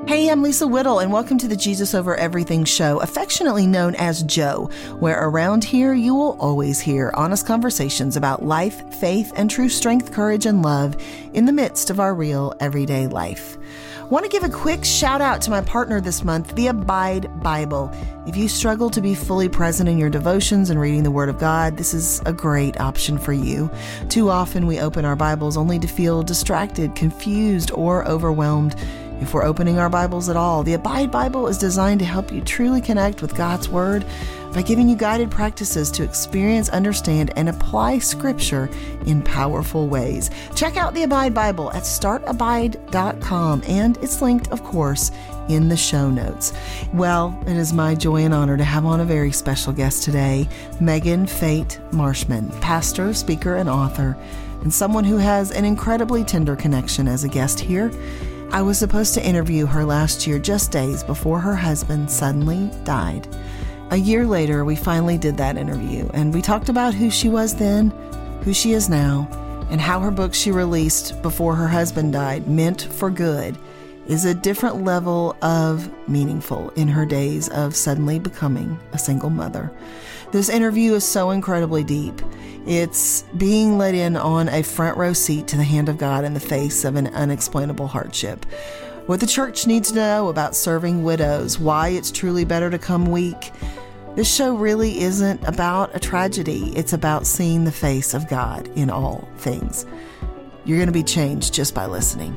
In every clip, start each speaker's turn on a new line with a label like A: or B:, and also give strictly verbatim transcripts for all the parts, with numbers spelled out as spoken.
A: Hey, I'm Lisa Whittle, and welcome to the Jesus Over Everything show, affectionately known as Joe, where around here you will always hear honest conversations about life, faith, and true strength, courage, and love in the midst of our real everyday life. Want to give a quick shout out to my partner this month, the Abide Bible. If you struggle to be fully present in your devotions and reading the Word of God, this is a great option for you. Too often we open our Bibles only to feel distracted, confused, or overwhelmed. If we're opening our Bibles at all, the Abide Bible is designed to help you truly connect with God's Word by giving you guided practices to experience, understand, and apply Scripture in powerful ways. Check out the Abide Bible at start abide dot com, and it's linked, of course, in the show notes. Well, it is my joy and honor to have on a very special guest today, Megan Fate Marshman, pastor, speaker, and author, and someone who has an incredibly tender connection as a guest here. I was supposed to interview her last year, just days before her husband suddenly died. A year later, we finally did that interview, and we talked about who she was then, who she is now, and how her book she released before her husband died, Meant for Good, is a different level of meaningful in her days of suddenly becoming a single mother. This interview is so incredibly deep. It's being let in on a front row seat to the hand of God in the face of an unexplainable hardship. What the church needs to know about serving widows, why it's truly better to come weak. This show really isn't about a tragedy. It's about seeing the face of God in all things. You're going to be changed just by listening.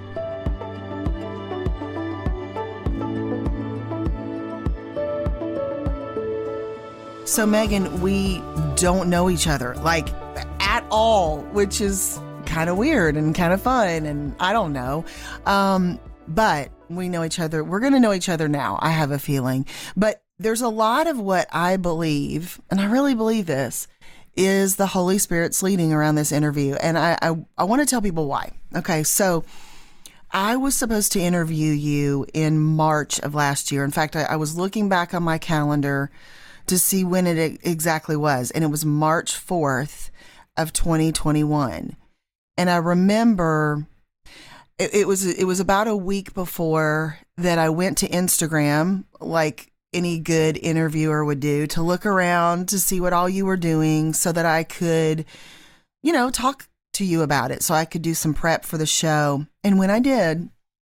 A: So, Megan, we don't know each other, like, at all, which is kind of weird and kind of fun, and I don't know. Um, but we know each other. We're going to know each other now, I have a feeling. But there's a lot of what I believe, and I really believe this, is the Holy Spirit's leading around this interview. And I, I, I want to tell people why. Okay, so I was supposed to interview you in March of last year. In fact, I, I was looking back on my calendar to see when it exactly was. And it was March fourth of twenty twenty-one. And I remember it, it was, it was about a week before that I went to Instagram, like any good interviewer would do, to look around to see what all you were doing so that I could, you know, talk to you about it, so I could do some prep for the show. And when I did,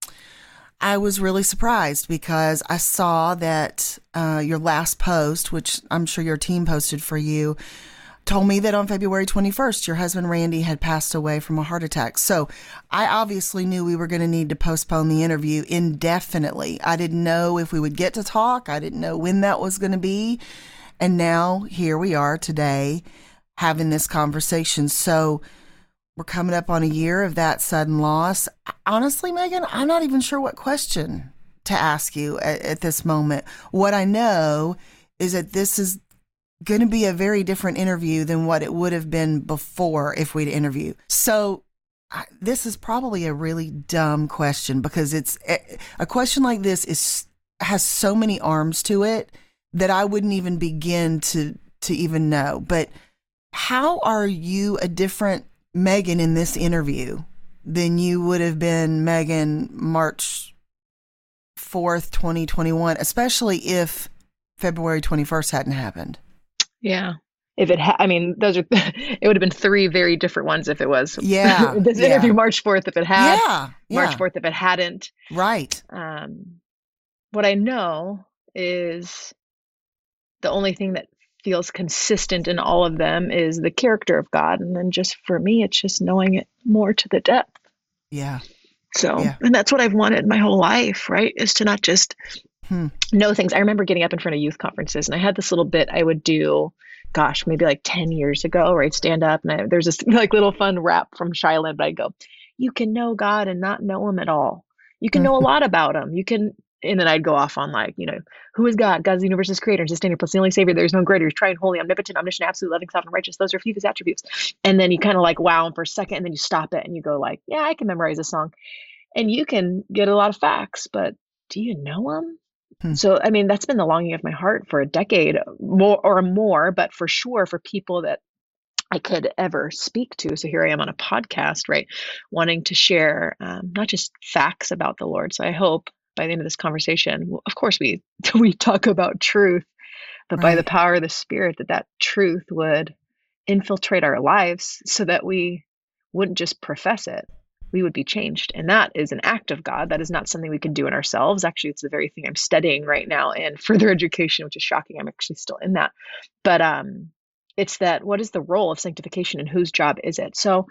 A: I was really surprised because I saw that uh, your last post, which I'm sure your team posted for you, told me that on February twenty-first, your husband Randy had passed away from a heart attack. So I obviously knew we were going to need to postpone the interview indefinitely. I didn't know if we would get to talk. I didn't know when that was going to be. And now here we are today having this conversation. So we're coming up on a year of that sudden loss. Honestly, Megan, I'm not even sure what question to ask you at, at this moment. What I know is that this is going to be a very different interview than what it would have been before if we'd interviewed. So I, this is probably a really dumb question, because it's a question like this is has so many arms to it that I wouldn't even begin to to even know. But how are you a different Megan in this interview than you would have been Megan March fourth, twenty twenty-one, especially if February twenty-first hadn't happened?
B: Yeah. If it ha- I mean, those are, it would have been three very different ones if it was.
A: Yeah.
B: This
A: yeah.
B: interview March fourth if it had.
A: Yeah. yeah.
B: March fourth if it hadn't.
A: Right.
B: Um, what I know is the only thing that feels consistent in all of them is the character of God. And then just for me, it's just knowing it more to the depth.
A: Yeah.
B: So,
A: yeah.
B: and that's what I've wanted my whole life, right? Is to not just hmm. know things. I remember getting up in front of youth conferences, and I had this little bit I would do, gosh, maybe like ten years ago, right? Stand up, and I, there's this like little fun rap from Shiloh, but I'd go, you can know God and not know him at all. You can know a lot about him. You can, and then I'd go off on like, you know, who is God? God's the universe's creator and sustainer, plus the only savior. There's no greater. He's triune, holy, omnipotent, omniscient, absolute, loving, sovereign, righteous. Those are a few of his attributes. And then you kind of like wow him for a second, and then you stop it and you go like, yeah, I can memorize a song. And you can get a lot of facts, but do you know him? Hmm. So, I mean, that's been the longing of my heart for a decade more or more, but for sure for people that I could ever speak to. So here I am on a podcast, right? Wanting to share um, not just facts about the Lord. So I hope by the end of this conversation, well, of course we we talk about truth, but by the
A: Right.
B: power of the Spirit, that that truth would infiltrate our lives so that we wouldn't just profess it. We would be changed. And that is an act of God. That is not something we can do in ourselves. Actually, it's the very thing I'm studying right now in further education, which is shocking. I'm actually still in that. But um, it's that, what is the role of sanctification and whose job is it? So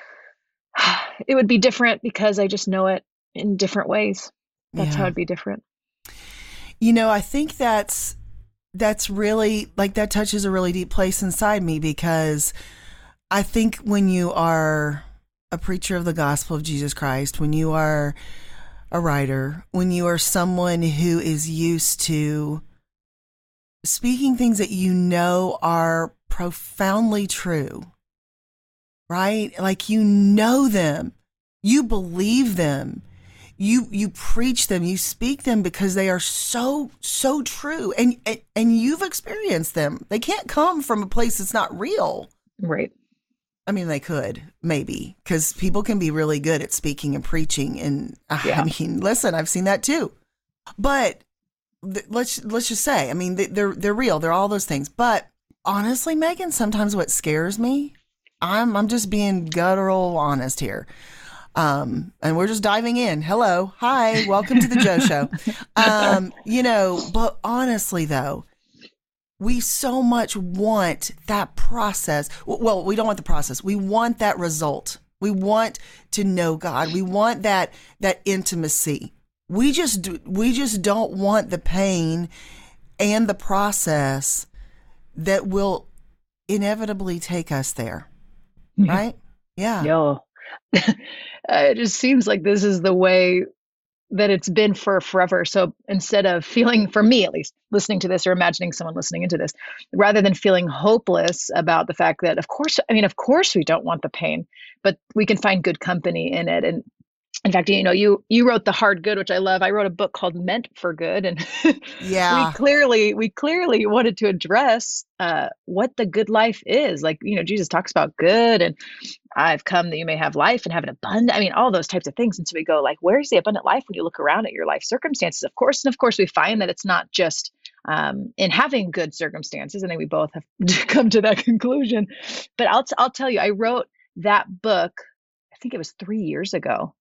B: it would be different because I just know it in different ways. That's how
A: Yeah.
B: it'd be different.
A: You know, I think that's that's really like that touches a really deep place inside me, because I think when you are a preacher of the gospel of Jesus Christ, when you are a writer, when you are someone who is used to speaking things that you know are profoundly true, right? Like you know them, you believe them, you you preach them, you speak them because they are so so true, and and, and you've experienced them. They can't come from a place that's not real.
B: Right.
A: I mean, they could, maybe, because people can be really good at speaking and preaching. And
B: Yeah.
A: I mean, listen, I've seen that too. But th- let's let's just say, I mean, they- they're they're real. They're all those things. But honestly, Megan, sometimes what scares me, I'm I'm just being guttural honest here. Um, and we're just diving in. Hello, hi, welcome to the Joe Show. Um, you know, but honestly, though, we so much want that process. Well, we don't want the process. We want that result. We want to know God. We want that that intimacy. We just do, we just don't want the pain and the process that will inevitably take us there. Right? Yeah.
B: Yo. It just seems like this is the way that it's been for forever. So instead of feeling, for me at least, listening to this or imagining someone listening into this, rather than feeling hopeless about the fact that, of course, I mean, of course we don't want the pain, but we can find good company in it. And in fact, you know, you you wrote The Hard Good, which I love. I wrote a book called Meant for Good, and we
A: Yeah.
B: clearly we clearly wanted to address uh, what the good life is. Like, you know, Jesus talks about good, and I've come that you may have life and have an abundant. I mean, all those types of things. And so we go like, where's the abundant life when you look around at your life circumstances? Of course, and of course, we find that it's not just um, in having good circumstances. I think we both have come to that conclusion. But I'll t- I'll tell you, I wrote that book. I think it was three years ago.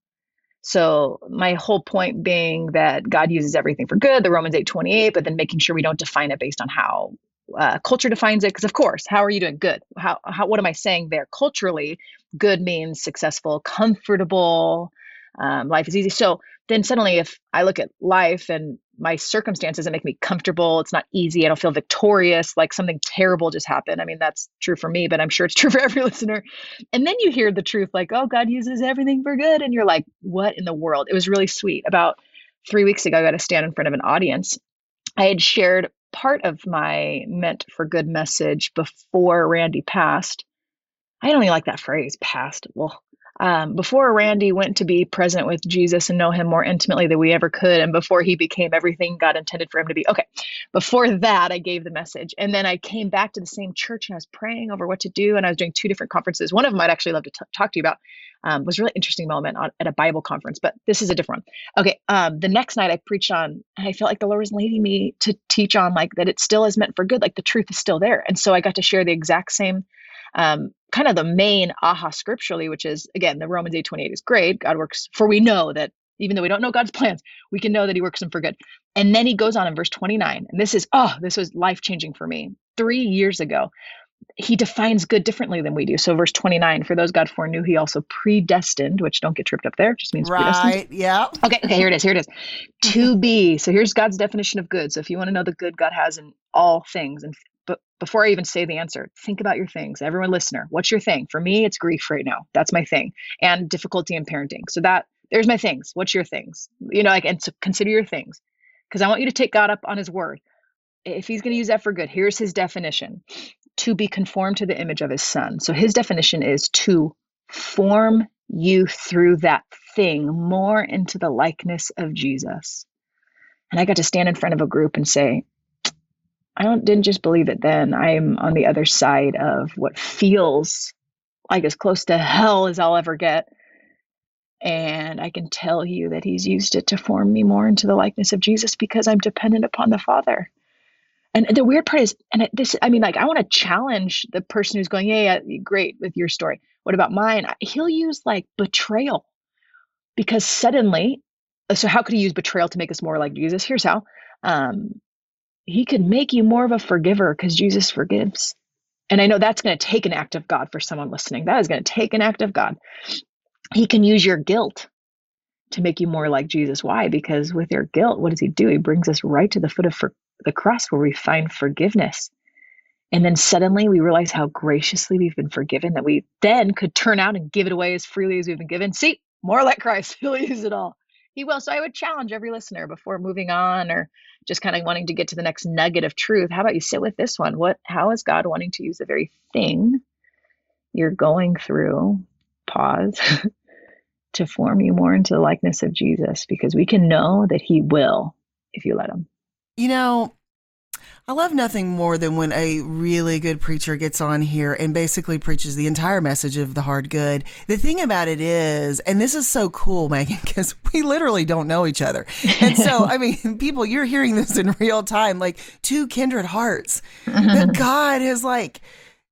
B: So my whole point being that God uses everything for good, the Romans eight twenty-eight, but then making sure we don't define it based on how uh, culture defines it. Because of course, how are you doing? Good. How, how, what am I saying there? Culturally, good means successful, comfortable, um, life is easy. So then suddenly if I look at life and my circumstances that make me comfortable, it's not easy, I don't feel victorious, like something terrible just happened. I mean, that's true for me, but I'm sure it's true for every listener. And then you hear the truth, like, oh, God uses everything for good. And you're like, what in the world? It was really sweet. About three weeks ago, I got to stand in front of an audience. I had shared part of my Meant for Good message before Randy passed. I don't even like that phrase, passed. Well, um, before Randy went to be present with Jesus and know him more intimately than we ever could, and before he became everything God intended for him to be. Okay, before that, I gave the message. And then I came back to the same church and I was praying over what to do. And I was doing two different conferences. One of them I'd actually love to t- talk to you about. Um, was a really interesting moment on, at a Bible conference, but this is a different one. Okay, um, the next night I preached on, and I felt like the Lord was leading me to teach on like that it still is meant for good, like the truth is still there. And so I got to share the exact same um, kind of the main aha scripturally, which is, again, the Romans eight twenty-eight is great. God works, for we know that even though we don't know God's plans, we can know that he works them for good. And then he goes on in verse twenty-nine, and this is, oh, this was life-changing for me. Three years ago, he defines good differently than we do. So verse twenty-nine, for those God foreknew, he also predestined, which don't get tripped up there, just means predestined.
A: Right. Yeah.
B: Okay, okay, here it is, here it is. To be, so here's God's definition of good. So if you want to know the good God has in all things, and but before I even say the answer, think about your things. Everyone listener, what's your thing? For me, it's grief right now. That's my thing. And difficulty in parenting. So that, there's my things. What's your things? You know, like, and so consider your things. Because I want you to take God up on his word. If he's going to use that for good, here's his definition. To be conformed to the image of his son. So his definition is to form you through that thing more into the likeness of Jesus. And I got to stand in front of a group and say, I don't didn't just believe it then. I'm on the other side of what feels like as close to hell as I'll ever get. And I can tell you that he's used it to form me more into the likeness of Jesus because I'm dependent upon the Father. And the weird part is, and this, I mean, like, I want to challenge the person who's going, yeah, yeah, great with your story. What about mine? He'll use like betrayal, because suddenly, so how could he use betrayal to make us more like Jesus? Here's how. Um, he could make you more of a forgiver because Jesus forgives. And I know that's going to take an act of God for someone listening. That is going to take an act of God. He can use your guilt to make you more like Jesus. Why? Because with your guilt, what does he do? He brings us right to the foot of for- the cross where we find forgiveness. And then suddenly we realize how graciously we've been forgiven, that we then could turn out and give it away as freely as we've been given. See, more like Christ. He'll use it all. He will. So I would challenge every listener before moving on or just kind of wanting to get to the next nugget of truth. How about you sit with this one? What, how is God wanting to use the very thing you're going through, pause, to form you more into the likeness of Jesus? Because we can know that he will if you let him.
A: You know, I love nothing more than when a really good preacher gets on here and basically preaches the entire message of the hard good. The thing about it is, and this is so cool, Megan, because we literally don't know each other. And so, I mean, people, you're hearing this in real time, like two kindred hearts. That God has like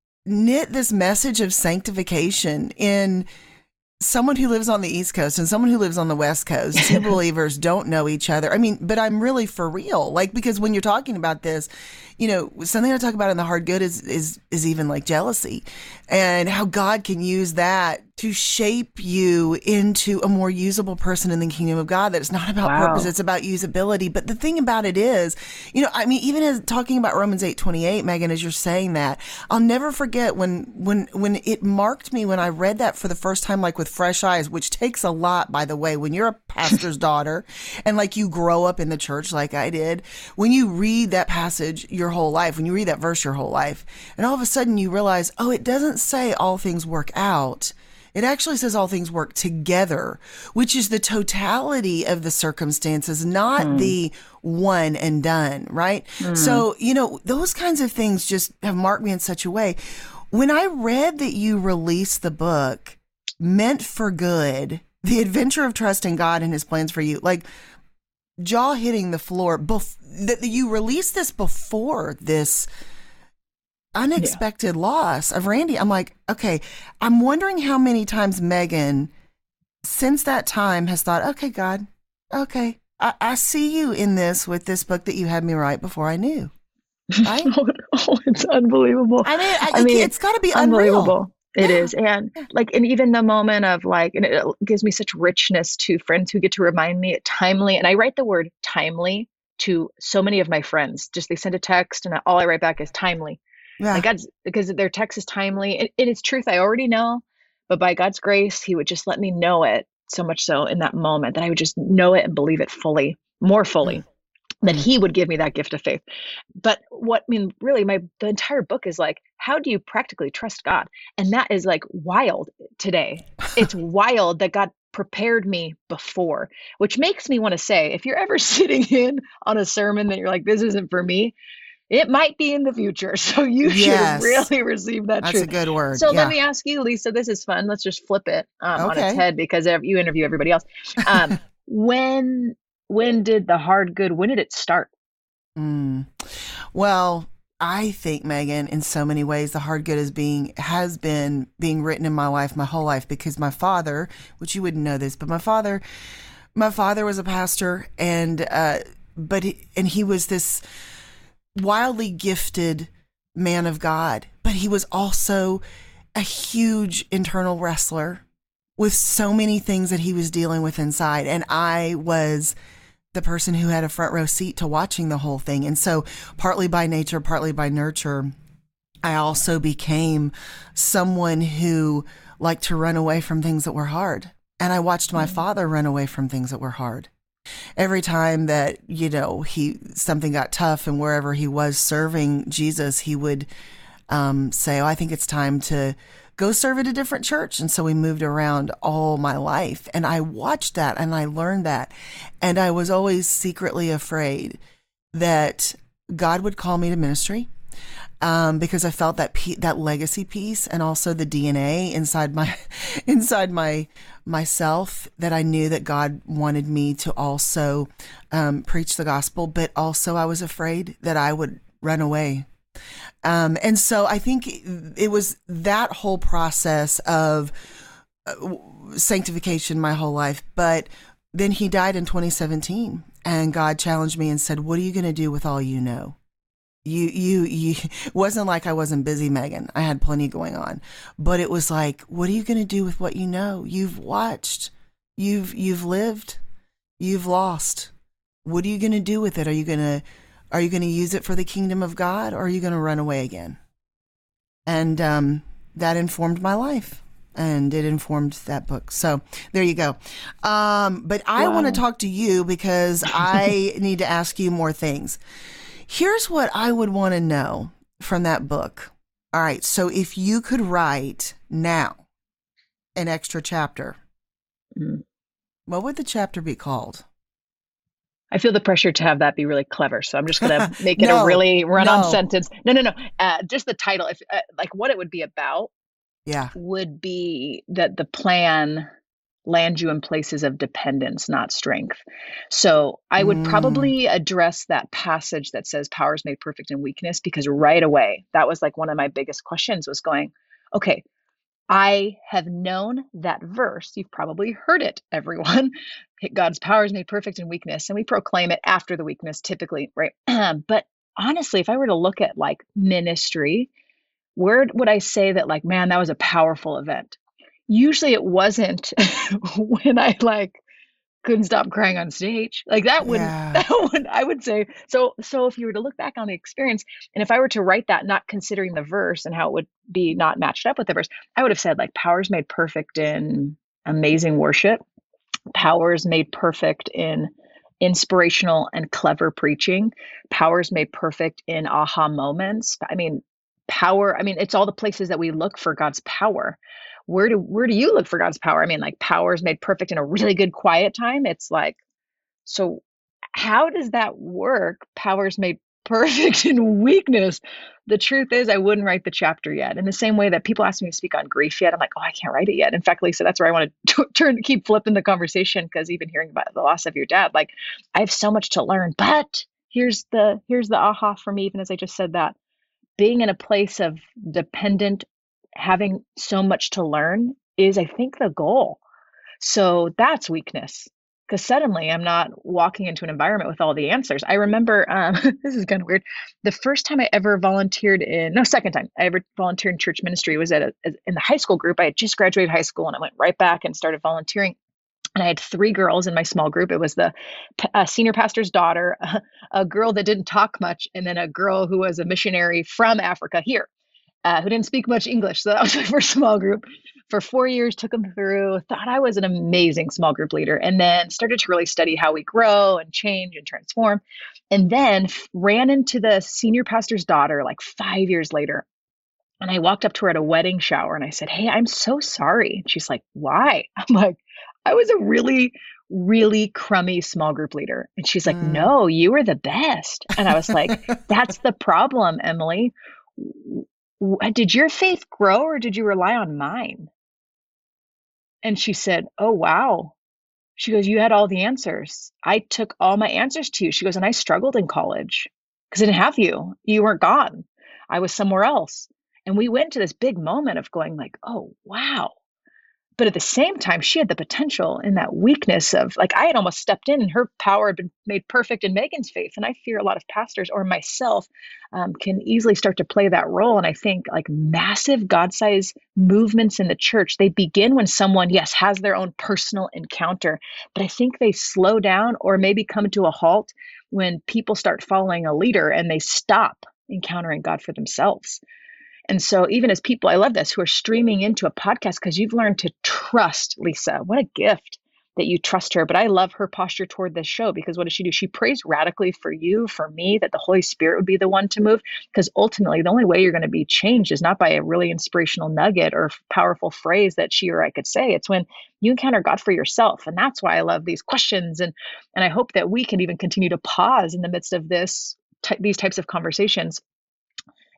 A: knit this message of sanctification in someone who lives on the East Coast and someone who lives on the West Coast. Two believers don't know each other. I mean, but I'm really for real. Like, because when you're talking about this, you know, something I talk about in the hard good is, is, is even like jealousy, and how God can use that to shape you into a more usable person in the kingdom of God. That it's not about
B: Wow.
A: purpose, it's about usability. But the thing about it is, you know, I mean, even as talking about Romans eight twenty-eight, Megan, as you're saying that, I'll never forget when, when, when it marked me when I read that for the first time, like with fresh eyes, which takes a lot, by the way, when you're a pastor's daughter and like you grow up in the church like I did, when you read that passage your whole life, when you read that verse your whole life, and all of a sudden you realize, oh, it doesn't say all things work out. It actually says all things work together, which is the totality of the circumstances, not hmm. the one and done, right? Hmm. So, you know, those kinds of things just have marked me in such a way. When I read that you released the book, Meant for Good, The Adventure of Trusting God and His Plans for You, like jaw hitting the floor, bef- that you released this before this unexpected yeah. loss of Randy. I'm like, okay, I'm wondering how many times Megan since that time has thought, okay, God, okay, I, I see you in this with this book that you had me write before I knew. Right?
B: oh, oh, it's unbelievable.
A: I mean, I,
B: I mean,
A: it's got to be
B: unbelievable.
A: Unreal.
B: It
A: yeah.
B: is. And like, and even the moment of like, and it gives me such richness to friends who get to remind me timely. And I write the word timely to so many of my friends. Just they send a text and all I write back is timely. Yeah. Like God's, because their text is timely. It, it is truth I already know, but by God's grace, He would just let me know it so much so in that moment that I would just know it and believe it fully, more fully, mm-hmm. that He would give me that gift of faith. But what I mean, really, my the entire book is like, how do you practically trust God? And that is like wild today. It's wild that God prepared me before, which makes me want to say, if you're ever sitting in on a sermon that you're like, this isn't for me, it might be in the future. So you yes. should really receive that
A: That's
B: truth.
A: That's a good word.
B: So
A: yeah.
B: let me ask you, Lisa, this is fun. Let's just flip it um,
A: okay.
B: on its head because you interview everybody else. Um, when when did the hard good, when did it start?
A: Mm. Well, I think, Megan, in so many ways, the hard good is being has been being written in my life my whole life, because my father, which you wouldn't know this, but my father, my father was a pastor, and uh, but he, and he was this wildly gifted man of God, but he was also a huge internal wrestler with so many things that he was dealing with inside, and I was the person who had a front row seat to watching the whole thing. And so partly by nature, partly by nurture, I also became someone who liked to run away from things that were hard. And I watched my mm-hmm. father run away from things that were hard. Every time that, you know, he, something got tough and wherever he was serving Jesus, he would um, say, oh, I think it's time to go serve at a different church. And so we moved around all my life, and I watched that and I learned that. And I was always secretly afraid that God would call me to ministry, um, because I felt that pe- that legacy piece and also the D N A inside my inside my myself, that I knew that God wanted me to also um, preach the gospel, but also I was afraid that I would run away. Um, and so I think it was that whole process of sanctification my whole life. But then he died in twenty seventeen, and God challenged me and said, what are you going to do with all you know? You, you, you, it wasn't like I wasn't busy, Megan. I had plenty going on, but it was like, what are you going to do with what you know? You've watched, you've, you've lived, you've lost. What are you going to do with it? Are you going to, are you going to use it for the kingdom of God, or are you going to run away again? And, um, that informed my life, and it informed that book. So there you go. Um, but I
B: Wow.
A: want to talk to you because I need to ask you more things. Here's what I would want to know from that book. All right. So if you could write now an extra chapter,
B: Mm.
A: what would the chapter be called?
B: I feel the pressure to have that be really clever. So I'm just going to make it
A: No,
B: a really run-on
A: no.
B: sentence. No, no, no. Uh, just the title, if uh, like what it would be about
A: Yeah.
B: would be that the plan lands you in places of dependence, not strength. So I would
A: Mm.
B: probably address that passage that says power is made perfect in weakness, because right away, that was like one of my biggest questions was going, okay, I have known that verse. You've probably heard it, everyone. God's power is made perfect in weakness. And we proclaim it after the weakness typically, right? But honestly, if I were to look at like ministry, where would I say that like, man, that was a powerful event? Usually it wasn't when I like couldn't stop crying on stage. Like that wouldn't,
A: Yeah.
B: that would, I would say, so, so if you were to look back on the experience, and if I were to write that, not considering the verse and how it would be not matched up with the verse, I would have said like power's made perfect in amazing worship. Power's made perfect in inspirational and clever preaching. Power's made perfect in aha moments. I mean, power, I mean, it's all the places that we look for God's power. Where do where do you look for God's power? I mean, like power is made perfect in a really good quiet time. It's like, so how does that work? Power is made perfect in weakness. The truth is, I wouldn't write the chapter yet. In the same way that people ask me to speak on grief yet, I'm like, oh, I can't write it yet. In fact, Lisa, that's where I want to turn, keep flipping the conversation, because even hearing about the loss of your dad, like I have so much to learn. But here's the here's the aha for me, even as I just said that, being in a place of dependent, having so much to learn is, I think, the goal. So that's weakness, because suddenly I'm not walking into an environment with all the answers. I remember, um, this is kind of weird. The first time I ever volunteered in, no, second time I ever volunteered in church ministry was at a, in the high school group. I had just graduated high school and I went right back and started volunteering. And I had three girls in my small group. It was the uh, senior pastor's daughter, a, a girl that didn't talk much, and then a girl who was a missionary from Africa here, uh, who didn't speak much English. So that was my first small group. For four years, took them through, thought I was an amazing small group leader, and then started to really study how we grow and change and transform. And then f- ran into the senior pastor's daughter like five years later. And I walked up to her at a wedding shower and I said, hey, I'm so sorry. And she's like, why? I'm like, I was a really, really crummy small group leader. And she's like,
A: Mm.
B: no, you were the best. And I was like, that's the problem, Emily. W- Did your faith grow or did you rely on mine? And she said, oh, wow. She goes, you had all the answers. I took all my answers to you. She goes, and I struggled in college because I didn't have you. You weren't gone. I was somewhere else. And we went to this big moment of going like, oh, wow. But at the same time, she had the potential in that weakness of like, I had almost stepped in and her power had been made perfect in Megan's faith. And I fear a lot of pastors or myself um, can easily start to play that role. And I think like massive God-sized movements in the church, they begin when someone, yes, has their own personal encounter, but I think they slow down or maybe come to a halt when people start following a leader and they stop encountering God for themselves. And so even as people, I love this, who are streaming into a podcast because you've learned to trust Lisa. What a gift that you trust her. But I love her posture toward this show because what does she do? She prays radically for you, for me, that the Holy Spirit would be the one to move. Because ultimately, the only way you're going to be changed is not by a really inspirational nugget or powerful phrase that she or I could say. It's when you encounter God for yourself. And that's why I love these questions. And, and I hope that we can even continue to pause in the midst of this, ty- these types of conversations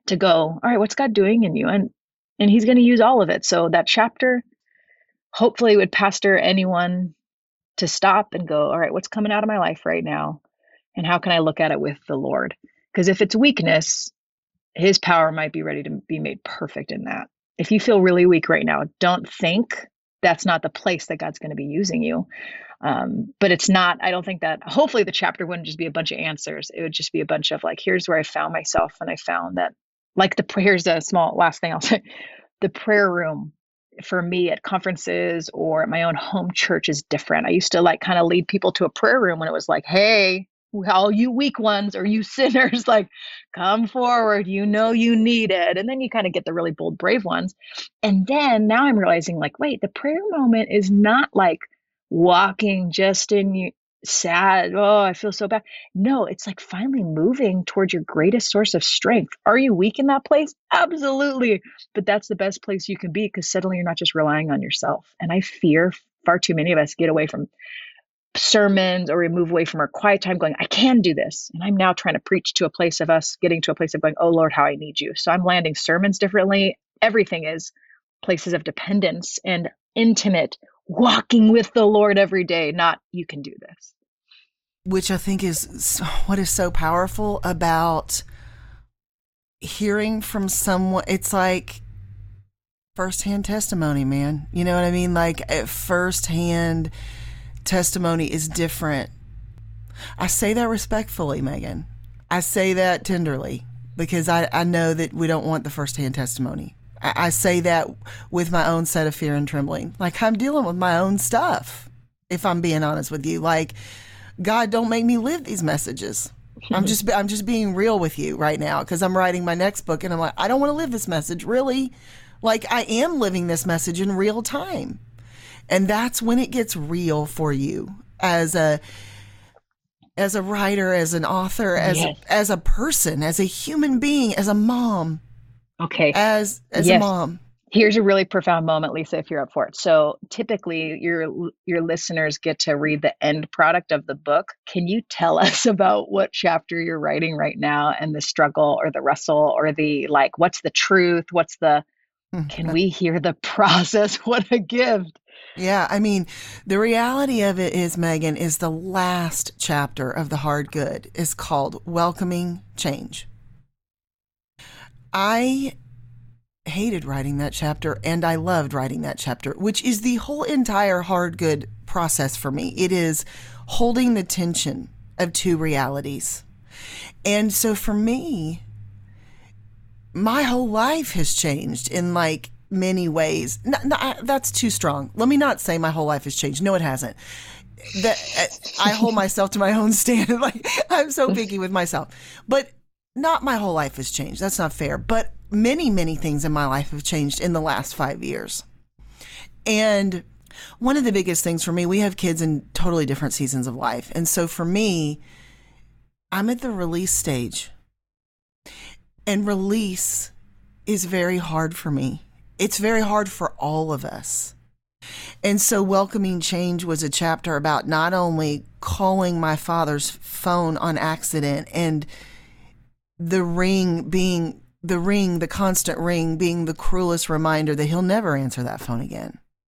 B: to go, all right, what's God doing in you? And and he's going to use all of it. So that chapter hopefully would pastor anyone to stop and go, all right, what's coming out of my life right now? And how can I look at it with the Lord? Because if it's weakness, his power might be ready to be made perfect in that. If you feel really weak right now, don't think that's not the place that God's going to be using you. Um, but it's not, I don't think that, hopefully the chapter wouldn't just be a bunch of answers. It would just be a bunch of like, here's where I found myself. And I found that like the, here's a small last thing I'll say, the prayer room for me at conferences or at my own home church is different. I used to like kind of lead people to a prayer room when it was like, hey, all you weak ones or you sinners, like come forward, you know, you need it. And then you kind of get the really bold, brave ones. And then now I'm realizing like, wait, the prayer moment is not like walking just in you sad. Oh, I feel so bad. No, it's like finally moving towards your greatest source of strength. Are you weak in that place? Absolutely. But that's the best place you can be because suddenly you're not just relying on yourself. And I fear far too many of us get away from sermons or we move away from our quiet time going, I can do this. And I'm now trying to preach to a place of us getting to a place of going, oh Lord, how I need you. So I'm landing sermons differently. Everything is places of dependence and intimate walking with the Lord every day, not you can do this.
A: Which I think is what is so powerful about hearing from someone. It's like firsthand testimony, man. You know what I mean? Like firsthand testimony is different. I say that respectfully, Megan. I say that tenderly because I, I know that we don't want the firsthand testimony. I, I say that with my own set of fear and trembling. Like I'm dealing with my own stuff, if I'm being honest with you. Like, God, don't make me live these messages. I'm just I'm just being real with you right now because I'm writing my next book and I'm like, I don't want to live this message, really. Like I am living this message in real time. And that's when it gets real for you as a as a writer, as an author, as yes. a, as a person, as a human being, as a mom.
B: Okay.
A: As as
B: yes.
A: a mom.
B: Here's a really profound moment, Lisa, if you're up for it. So typically your your listeners get to read the end product of the book. Can you tell us about what chapter you're writing right now and the struggle or the wrestle or the like, what's the truth? What's the, can we hear the process? What a gift.
A: Yeah, I mean, the reality of it is, Megan, is the last chapter of The Hard Good is called Welcoming Change. I hated writing that chapter and I loved writing that chapter, which is the whole entire Hard Good process for me. It is holding the tension of two realities. And so for me, my whole life has changed in like many ways. No, no, that's too strong. Let me not say my whole life has changed. No, it hasn't. That I hold myself to my own standard. Like I'm so picky with myself, but not my whole life has changed. That's not fair. But many, many things in my life have changed in the last five years. And one of the biggest things for me, we have kids in totally different seasons of life. And so for me, I'm at the release stage. And release is very hard for me. It's very hard for all of us. And so Welcoming Change was a chapter about not only calling my father's phone on accident and the ring being the ring, the constant ring being the cruelest reminder that he'll never answer that phone again,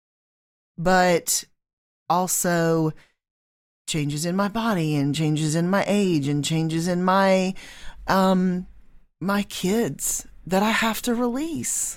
A: but also changes in my body and changes in my age and changes in my, um, my kids that I have to release.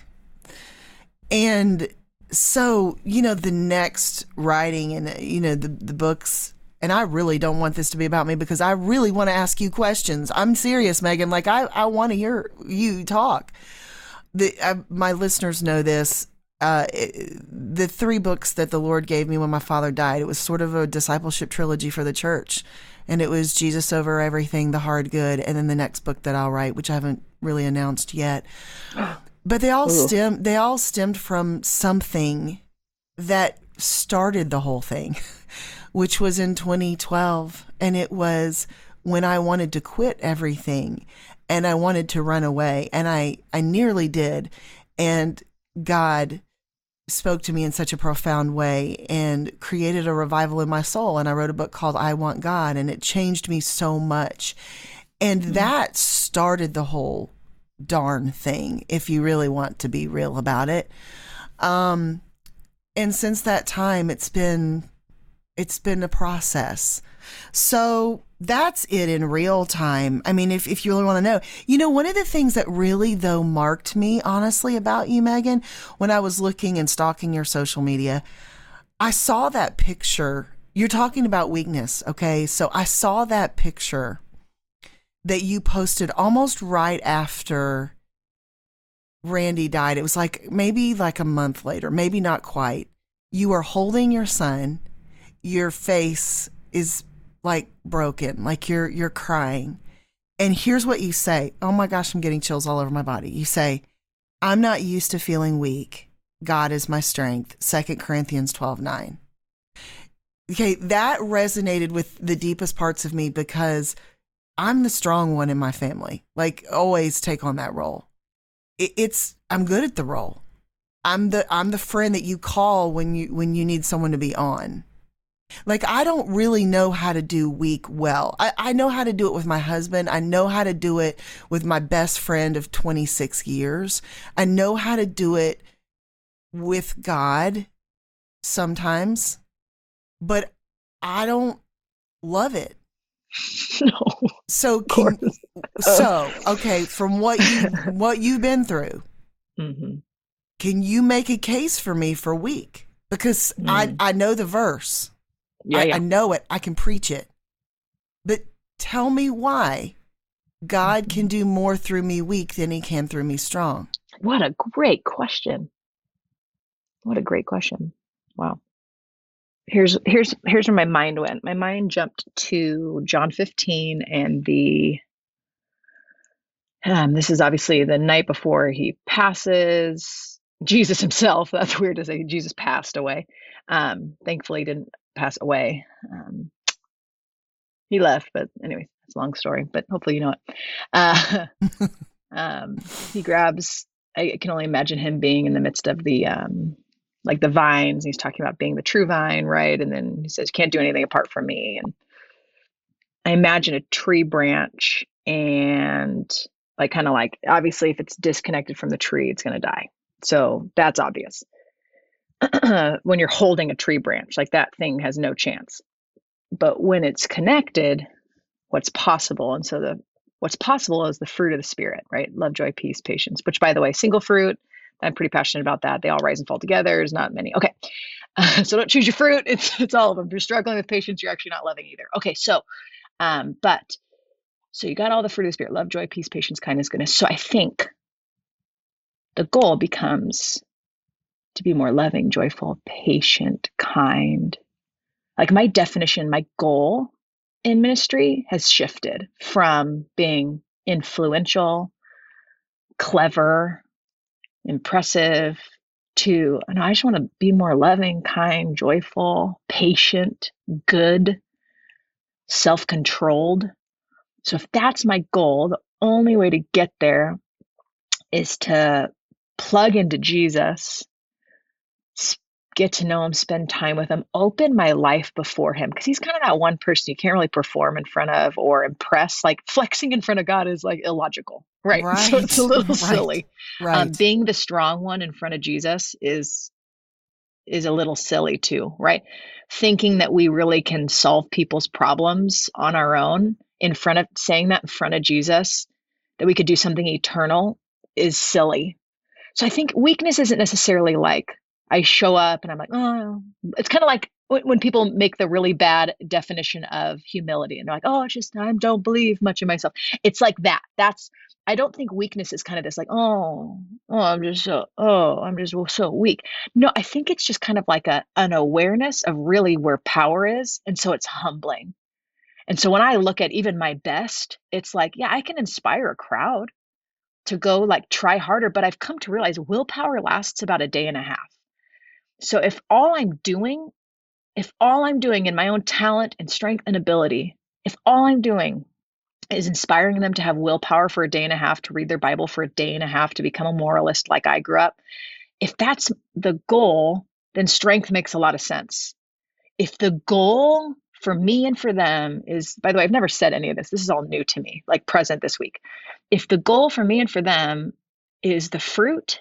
A: And so, you know, the next writing and, you know, the, the books, and I really don't want this to be about me because I really want to ask you questions. I'm serious, Megan. Like, I, I want to hear you talk. The I, my listeners know this. Uh, it, the three books that the Lord gave me when my father died, it was sort of a discipleship trilogy for the church. And it was Jesus Over Everything, The Hard Good, and then the next book that I'll write, which I haven't really announced yet. But they all
B: Ooh.
A: stem. They all stemmed from something that started the whole thing, which was in twenty twelve, and it was when I wanted to quit everything, and I wanted to run away, and I I nearly did, and God spoke to me in such a profound way and created a revival in my soul, and I wrote a book called I Want God, and it changed me so much, and mm-hmm. that started the whole darn thing, if you really want to be real about it. Um, and since that time, it's been, it's been a process. So that's it in real time. I mean, if, if you really want to know, you know, one of the things that really, though, marked me, honestly, about you, Megan, when I was looking and stalking your social media, I saw that picture. You're talking about weakness, okay? So I saw that picture that you posted almost right after Randy died. It was like maybe like a month later, maybe not quite. You are holding your son. Your face is like broken, like you're you're crying. And here's what you say. Oh my gosh, I'm getting chills all over my body. You say, I'm not used to feeling weak. God is my strength. Second Corinthians twelve nine. Okay, that resonated with the deepest parts of me because I'm the strong one in my family. Like, always take on that role. It, it's I'm good at the role. I'm the I'm the friend that you call when you when you need someone to be on. Like, I don't really know how to do weak well. I, I know how to do it with my husband. I know how to do it with my best friend of twenty-six years. I know how to do it with God sometimes, but I don't love it.
B: No.
A: So, can, so okay, from what you what you've been through,
B: mm-hmm.
A: can you make a case for me for weak? Because mm. I I know the verse.
B: Yeah,
A: I,
B: yeah.
A: I know it. I can preach it. But tell me why God can do more through me weak than he can through me strong.
B: What a great question. What a great question. Wow. Here's here's here's where my mind went. My mind jumped to John fifteen and the um, this is obviously the night before he passes. Jesus himself. That's weird to say. Jesus passed away. Um, thankfully, he didn't pass away. Um, he left, but anyway, it's a long story. But hopefully, you know it. Uh, um, he grabs. I can only imagine him being in the midst of the. Um, like the vines, he's talking about being the true vine, right? And then he says, you can't do anything apart from me. And I imagine a tree branch and like, kind of like, obviously if it's disconnected from the tree, it's going to die. So that's obvious. When you're holding a tree branch, like that thing has no chance. But when it's connected, what's possible? And so the, what's possible is the fruit of the spirit, right? Love, joy, peace, patience, which by the way, single fruit, I'm pretty passionate about that. They all rise and fall together. There's not many. Okay. Uh, so don't choose your fruit. It's, it's all of them. If you're struggling with patience, you're actually not loving either. Okay. So, um, but, so you got all the fruit of the spirit, love, joy, peace, patience, kindness, goodness. So I think the goal becomes to be more loving, joyful, patient, kind. Like my definition, my goal in ministry has shifted from being influential, clever, impressive to, and I just want to be more loving, kind, joyful, patient, good, self-controlled. So if that's my goal, the only way to get there is to plug into Jesus, get to know him, spend time with him, open my life before him. Because he's kind of that one person you can't really perform in front of or impress. Like flexing in front of God is like illogical, right?
A: Right.
B: So it's a little
A: right.
B: silly.
A: Right.
B: Um, being the strong one in front of Jesus is is a little silly too, right? Thinking that we really can solve people's problems on our own in front of saying that in front of Jesus, that we could do something eternal is silly. So I think weakness isn't necessarily like I show up and I'm like, oh, it's kind of like when people make the really bad definition of humility and they're like, oh, it's just, I don't believe much in myself. It's like that. That's, I don't think weakness is kind of this like, oh, oh, I'm just so, oh, I'm just so weak. No, I think it's just kind of like a, an awareness of really where power is. And so it's humbling. And so when I look at even my best, it's like, yeah, I can inspire a crowd to go like try harder, but I've come to realize willpower lasts about a day and a half. So if all I'm doing, if all I'm doing in my own talent and strength and ability, if all I'm doing is inspiring them to have willpower for a day and a half, to read their Bible for a day and a half, to become a moralist like I grew up, if that's the goal, then strength makes a lot of sense. If the goal for me and for them is, by the way, I've never said any of this. This is all new to me, like present this week. If the goal for me and for them is the fruit,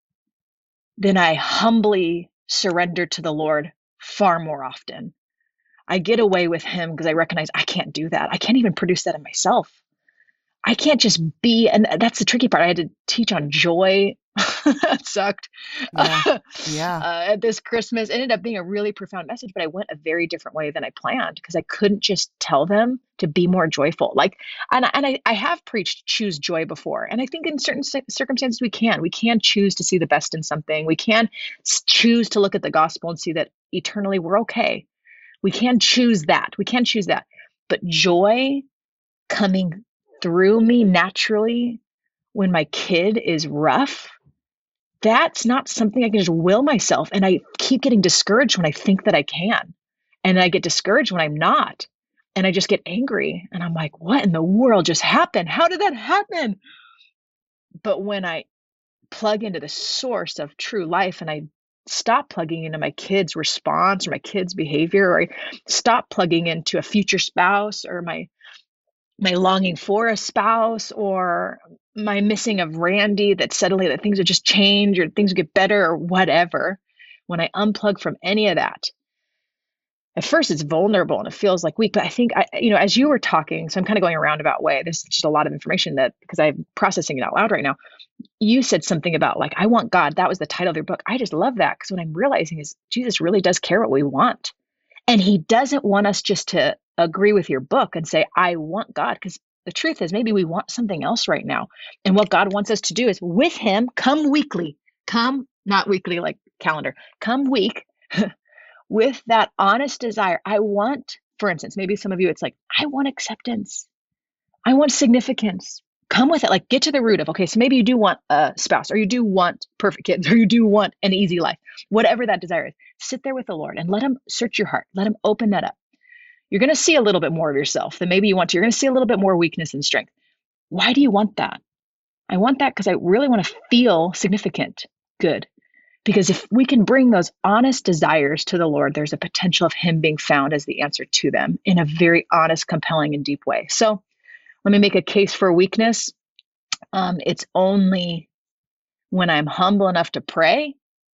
B: then I humbly surrender to the Lord far more often. I get away with him because I recognize I can't do that. I can't even produce that in myself. I can't just be, and that's the tricky part. I had to teach on joy. That sucked.
A: Yeah. Yeah.
B: uh, at this Christmas, it ended up being a really profound message, but I went a very different way than I planned because I couldn't just tell them to be more joyful. Like, and, and I, I have preached choose joy before. And I think in certain circumstances we can, we can choose to see the best in something. We can choose to look at the gospel and see that eternally we're okay. We can choose that. We can choose that. But joy coming through me naturally when my kid is rough, that's not something I can just will myself. And I keep getting discouraged when I think that I can. And I get discouraged when I'm not. And I just get angry. And I'm like, what in the world just happened? How did that happen? But when I plug into the source of true life and I stop plugging into my kid's response or my kid's behavior, or I stop plugging into a future spouse or my my longing for a spouse or my missing of Randy, that suddenly that things would just change or things would get better or whatever. When I unplug from any of that, at first it's vulnerable and it feels like weak, but I think, I, you know, as you were talking, so I'm kind of going a roundabout way. This is just a lot of information that, because I'm processing it out loud right now. You said something about like, I want God. That was the title of your book. I just love that because what I'm realizing is Jesus really does care what we want. And he doesn't want us just to agree with your book and say, I want God. Because the truth is maybe we want something else right now. And what God wants us to do is with him, come weekly, come, not weekly like calendar, come week with that honest desire. I want, for instance, maybe some of you, it's like, I want acceptance. I want significance. Come with it. Like get to the root of, okay, so maybe you do want a spouse or you do want perfect kids or you do want an easy life, whatever that desire is. Sit there with the Lord and let him search your heart. Let him open that up. You're going to see a little bit more of yourself than maybe you want to. You're going to see a little bit more weakness and strength. Why do you want that? I want that because I really want to feel significant. Good. Because if we can bring those honest desires to the Lord, there's a potential of him being found as the answer to them in a very honest, compelling, and deep way. So let me make a case for weakness. Um, it's only when I'm humble enough to pray.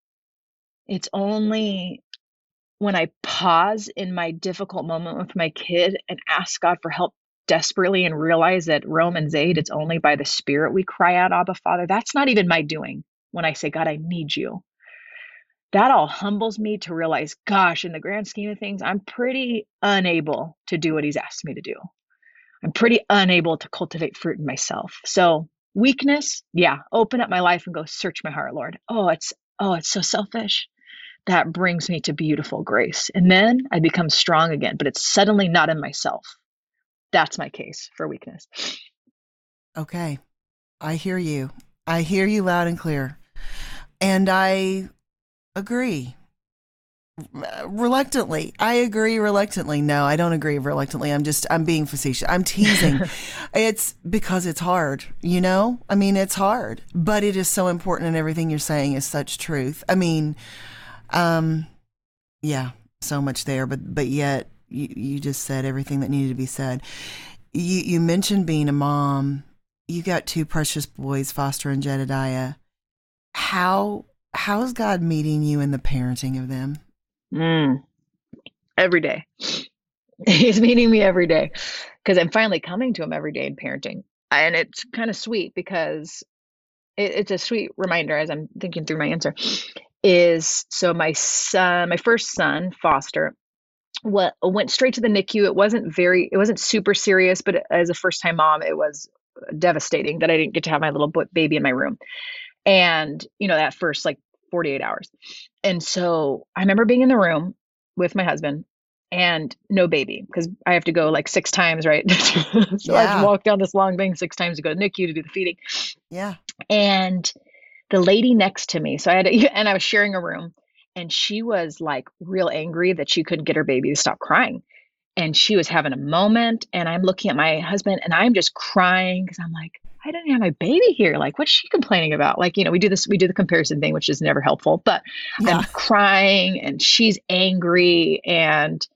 B: It's only when I pause in my difficult moment with my kid and ask God for help desperately and realize that Romans eight, it's only by the Spirit we cry out, Abba, Father. That's not even my doing when I say, God, I need you. That all humbles me to realize, gosh, in the grand scheme of things, I'm pretty unable to do what he's asked me to do. I'm pretty unable to cultivate fruit in myself. So weakness, yeah, open up my life and go search my heart, Lord. Oh, it's, oh, it's so selfish. That brings me to beautiful grace. And then I become strong again, but it's suddenly not in myself. That's my case for weakness.
A: Okay. I hear you. I hear you loud and clear. And I agree. Reluctantly. I agree reluctantly. No, I don't agree reluctantly. I'm just, I'm being facetious. I'm teasing. It's because it's hard, you know? I mean, it's hard, but it is so important, and everything you're saying is such truth. I mean, um, yeah, so much there, but, but yet you, you just said everything that needed to be said. You, you mentioned being a mom. You got two precious boys, Foster and Jedediah. How, how is God meeting you in the parenting of them?
B: Mm. Every day. He's meeting me every day because I'm finally coming to him every day in parenting. And it's kind of sweet because it, it's a sweet reminder as I'm thinking through my answer is, so my son, my first son, Foster, what went straight to the N I C U. It wasn't very, it wasn't super serious, but as a first time mom, it was devastating that I didn't get to have my little baby in my room. And, you know, that first like forty-eight hours. And so I remember being in the room with my husband and no baby, because I have to go like six times, right? So yeah. I have to walk down this long thing six times to go to N I C U to do the feeding.
A: Yeah.
B: And the lady next to me, so I had to, and I was sharing a room, and she was like real angry that she couldn't get her baby to stop crying. And she was having a moment, and I'm looking at my husband and I'm just crying because I'm like, I didn't have my baby here. Like, what's she complaining about? Like, you know, we do this, we do the comparison thing, which is never helpful, but yeah. I'm crying and she's angry. And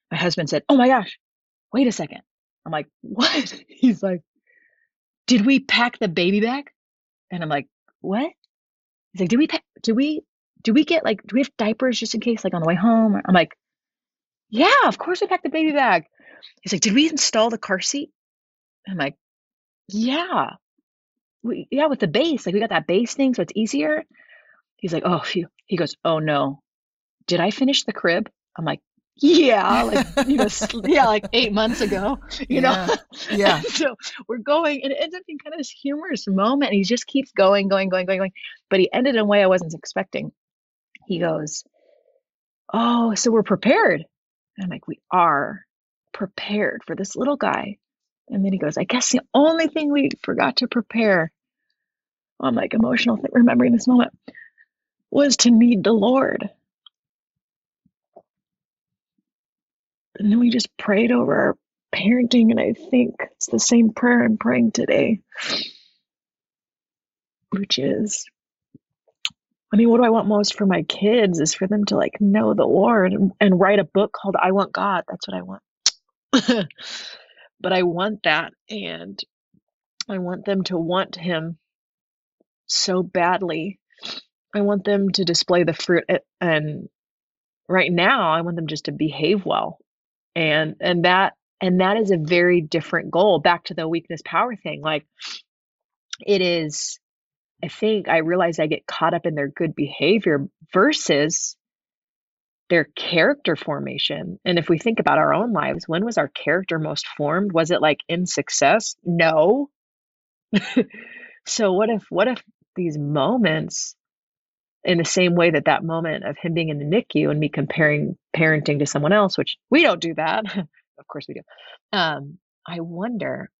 B: My husband said, "Oh my gosh, wait a second." I'm like, "What?" He's like, "Did we pack the baby bag?" And I'm like, "What?" He's like, "Did we pack, did we, do we get like, do we have diapers just in case, like on the way home?" I'm like, "Yeah, of course we packed the baby bag." He's like, "Did we install the car seat?" I'm like, "Yeah, we, yeah, with the base, like we got that base thing, so it's easier." He's like, "Oh, phew." He goes, "Oh no, did I finish the crib?" I'm like, "Yeah, like, you know, yeah, like eight months ago, you know?"
A: Yeah.
B: And
A: Yeah.
B: so we're going, and it ends up being kind of this humorous moment. And he just keeps going, going, going, going, going. But he ended in a way I wasn't expecting. He goes, "Oh, so we're prepared." And I'm like, "We are prepared for this little guy." And then he goes, "I guess the only thing we forgot to prepare," I'm like emotional, th- remembering this moment, "was to need the Lord." And then we just prayed over our parenting, and I think it's the same prayer I'm praying today, which is, I mean, what do I want most for my kids is for them to like know the Lord and, and write a book called I Want God. That's what I want. But I want that, and I want them to want Him so badly. I want them to display the fruit, and right now I want them just to behave well. And and that and that is a very different goal, back to the weakness power thing. Like, it is, I think I realize I get caught up in their good behavior versus their character formation. And if we think about our own lives, when was our character most formed? Was it like in success? No. So what if what if these moments, in the same way that that moment of him being in the N I C U and me comparing parenting to someone else, which we don't do that. Of course we do. Um, I wonder,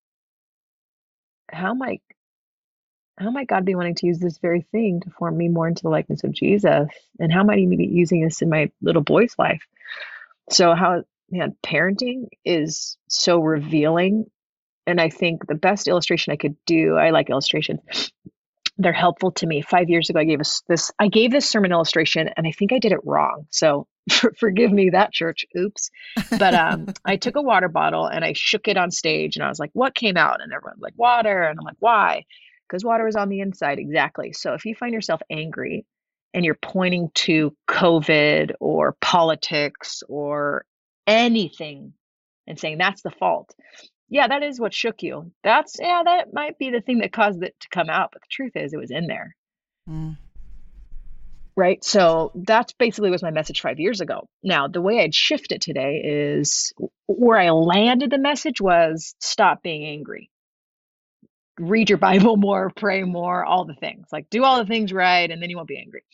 B: how might how might God be wanting to use this very thing to form me more into the likeness of Jesus? And how might He be using this in my little boy's life? So how, man, parenting is so revealing. And I think the best illustration I could do, I like illustrations. They're helpful to me. Five years ago, I gave us this, I gave this sermon illustration, and I think I did it wrong. So for, forgive me, that church, oops. But um, I took a water bottle and I shook it on stage, and I was like, "What came out?" And everyone's like, "Water." And I'm like, "Why?" Because water is on the inside. Exactly. So if you find yourself angry and you're pointing to COVID or politics or anything and saying that's the fault, yeah, that is what shook you. That's, yeah, that might be the thing that caused it to come out. But the truth is, it was in there.
A: Mm.
B: Right. So that's basically was my message five years ago. Now, the way I'd shift it today is, where I landed the message was, stop being angry. Read your Bible more, pray more, all the things. Like, do all the things right, and then you won't be angry.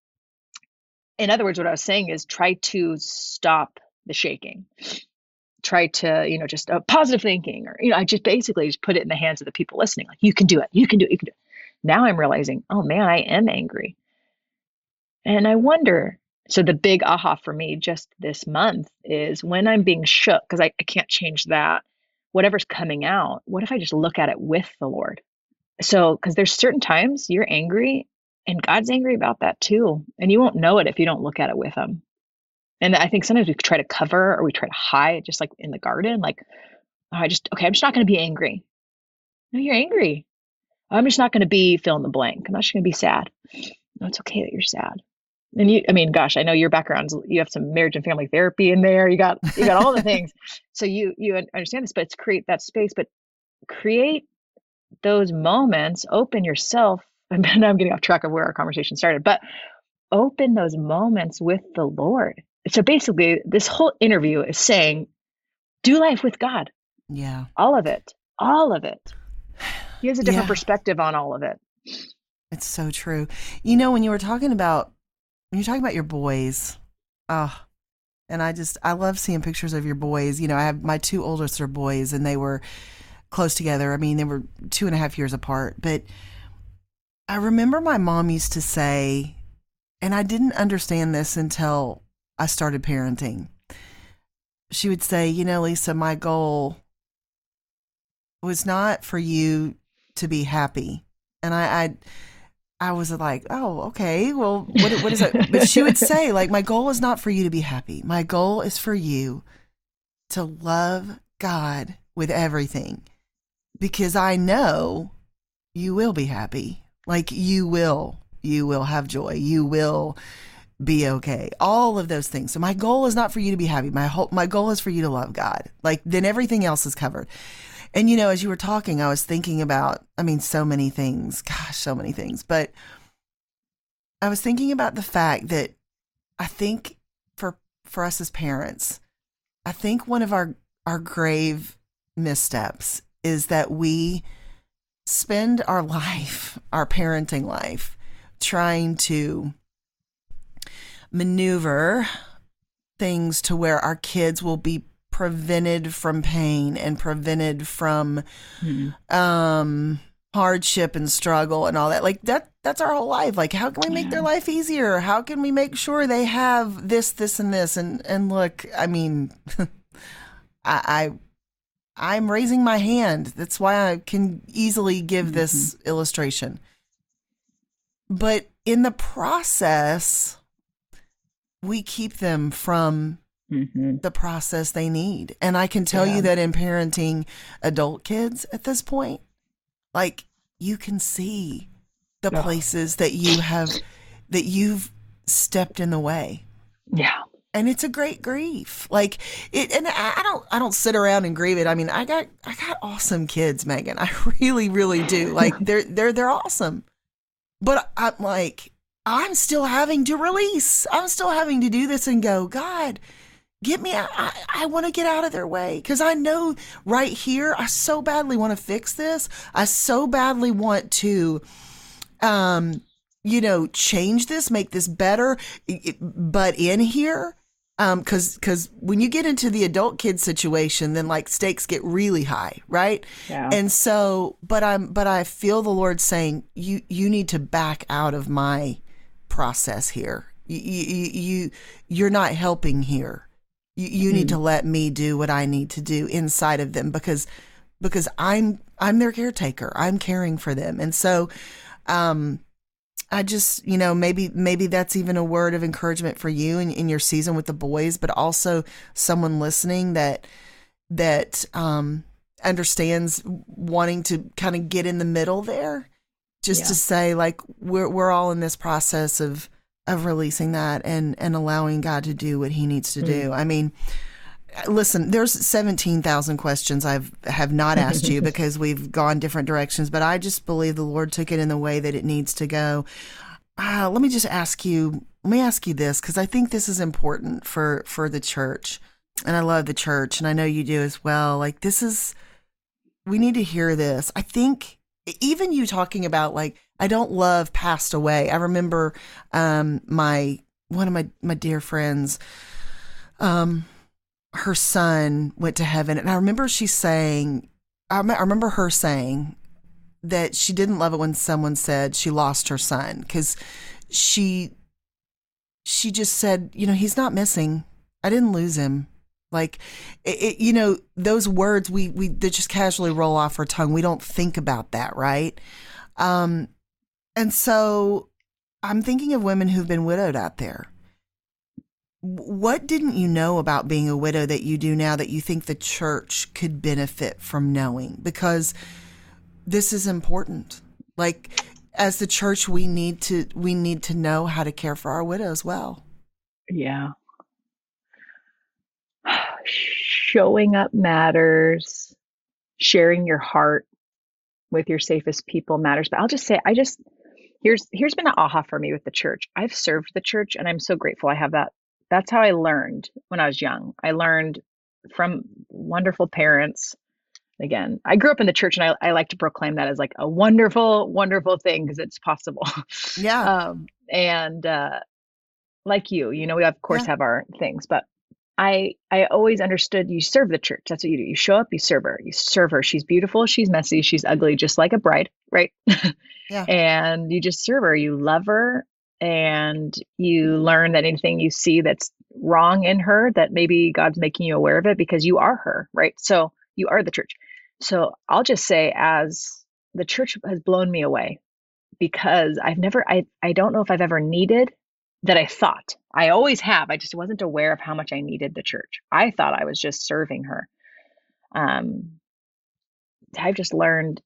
B: In other words, what I was saying is, try to stop the shaking. Try to, you know, just uh, positive thinking, or, you know, I just basically just put it in the hands of the people listening. Like, you can do it. You can do it. You can do it. Now I'm realizing, oh man, I am angry. And I wonder, so the big aha for me just this month is, when I'm being shook, because I, I can't change that, whatever's coming out, what if I just look at it with the Lord? So, because there's certain times you're angry and God's angry about that too. And you won't know it if you don't look at it with Him. And I think sometimes we try to cover, or we try to hide, just like in the garden, like, oh, I just, okay, I'm just not going to be angry. No, you're angry. I'm just not going to be fill in the blank. I'm not just going to be sad. No, it's okay that you're sad. And you, I mean, gosh, I know your background's, you have some marriage and family therapy in there. You got, you got all the things. So you, you understand this, but it's create that space, but create those moments, open yourself. And now I'm getting off track of where our conversation started, but open those moments with the Lord. So basically, this whole interview is saying, do life with God.
A: Yeah.
B: All of it. All of it. He has a different
A: Yeah.
B: perspective on all of it.
A: It's so true. You know, when you were talking about, when you're talking about your boys, oh, and I just, I love seeing pictures of your boys. You know, I have my two oldest are boys, and they were close together. I mean, they were two and a half years apart. But I remember my mom used to say, and I didn't understand this until I started parenting. She would say, you know, Lisa, my goal was not for you to be happy. And I, I I was like, oh, okay. Well, what what is it? But she would say, like, my goal is not for you to be happy. My goal is for you to love God with everything, because I know you will be happy. Like, you will, you will have joy. You will be okay. All of those things. So my goal is not for you to be happy. My whole, my goal is for you to love God. Like, then everything else is covered. And, you know, as you were talking, I was thinking about, I mean, so many things, gosh, so many things, but I was thinking about the fact that I think for, for us as parents, I think one of our, our grave missteps is that we spend our life, our parenting life, trying to maneuver things to where our kids will be prevented from pain and prevented from mm-hmm. um, hardship and struggle and all that. Like that, that's our whole life. Like, how can we make yeah. their life easier? How can we make sure they have this, this, and this? And, and look, I mean, I, I, I'm raising my hand. That's why I can easily give mm-hmm. this illustration. But in the process, we keep them from mm-hmm. the process they need. And I can tell yeah. you that in parenting adult kids at this point, like, you can see the yeah. places that you have, that you've stepped in the way.
B: Yeah.
A: And it's a great grief. Like it, and I don't, I don't sit around and grieve it. I mean, I got, I got awesome kids, Megan. I really, really do. Like they're, they're, they're awesome. But I'm like, I'm still having to release. I'm still having to do this and go, God, get me out. I, I want to get out of their way. Cause I know right here, I so badly want to fix this. I so badly want to, um, you know, change this, make this better. But in here, um, cause, cause when you get into the adult kid situation, then like stakes get really high. Right.
B: Yeah.
A: And so, but I'm, but I feel the Lord saying, you, you need to back out of my process here. You, you, you you're not helping here. You, you mm-hmm. need to let me do what I need to do inside of them, because, because I'm, I'm their caretaker. I'm caring for them. And so, um, I just, you know, maybe, maybe that's even a word of encouragement for you in, in your season with the boys, but also someone listening that, that, um, understands wanting to kind of get in the middle there, just yeah. to say like, we're, we're all in this process of, of releasing that and, and allowing God to do what he needs to mm. do. I mean, listen, there's seventeen thousand questions I've have not asked you because we've gone different directions, but I just believe the Lord took it in the way that it needs to go. Uh, let me just ask you, let me ask you this, because I think this is important for, for the church. And I love the church, and I know you do as well. Like, this is, we need to hear this. I think even you talking about, like, I don't love passed away. I remember um, my, one of my, my dear friends, um, her son went to heaven. And I remember she saying, I remember her saying that she didn't love it when someone said she lost her son, because she, she just said, you know, he's not missing. I didn't lose him. Like, it, it, you know, those words, we, we, they just casually roll off our tongue. We don't think about that. Right. Um, and so I'm thinking of women who've been widowed out there. What didn't you know about being a widow that you do now that you think the church could benefit from knowing? Because this is important. Like, as the church, we need to we need to know how to care for our widows well.
B: Yeah. Showing up matters. Sharing your heart with your safest people matters. But I'll just say, I just here's here's been an aha for me with the church. I've served the church, and I'm so grateful I have that. That's how I learned when I was young. I learned from wonderful parents. Again, I grew up in the church, and I, I like to proclaim that as like a wonderful, wonderful thing, because it's possible.
A: Yeah.
B: Um, and uh, like you, you know, we of course yeah. have our things, but I I always understood you serve the church. That's what you do. You show up, you serve her. You serve her. She's beautiful. She's messy. She's ugly, just like a bride, right?
A: Yeah.
B: And you just serve her. You love her. And you learn that anything you see that's wrong in her, that maybe God's making you aware of it, because you are her, right? So you are the church. So I'll just say, as the church has blown me away, because I've never, I, I don't know if I've ever needed that. I thought I always have. I just wasn't aware of how much I needed the church. I thought I was just serving her. Um, I've just learned